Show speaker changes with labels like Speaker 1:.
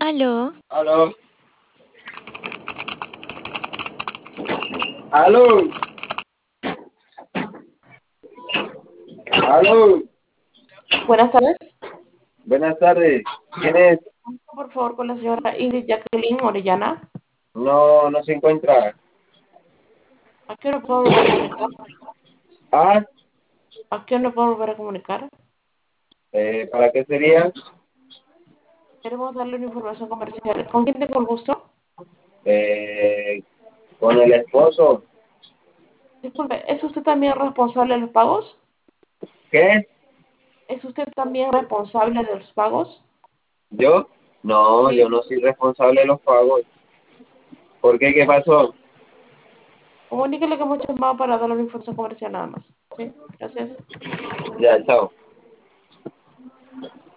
Speaker 1: Aló,
Speaker 2: Aló, aló, aló.
Speaker 3: Buenas tardes.
Speaker 2: Buenas tardes. ¿Quién es?
Speaker 3: Por favor, con la señora Ingrid Jacqueline Orellana.
Speaker 2: No, no se encuentra.
Speaker 3: ¿A qué hora puedo volver a comunicar?
Speaker 2: Ah,
Speaker 3: ¿A qué hora puedo volver a comunicar?
Speaker 2: ¿Para qué sería?
Speaker 3: Queremos darle una información comercial. ¿Con quién tengo el gusto?
Speaker 2: Eh, con el esposo.
Speaker 3: Disculpe, ¿es usted también responsable de los pagos?
Speaker 2: ¿Qué?
Speaker 3: ¿Es usted también responsable de los pagos?
Speaker 2: ¿Yo? No, yo
Speaker 3: Sí.
Speaker 2: no soy responsable de los pagos. ¿Por qué? ¿Qué pasó?
Speaker 3: Comuníquele que hemos llamado para darle una información comercial nada más. Sí, gracias.
Speaker 2: Ya, chao.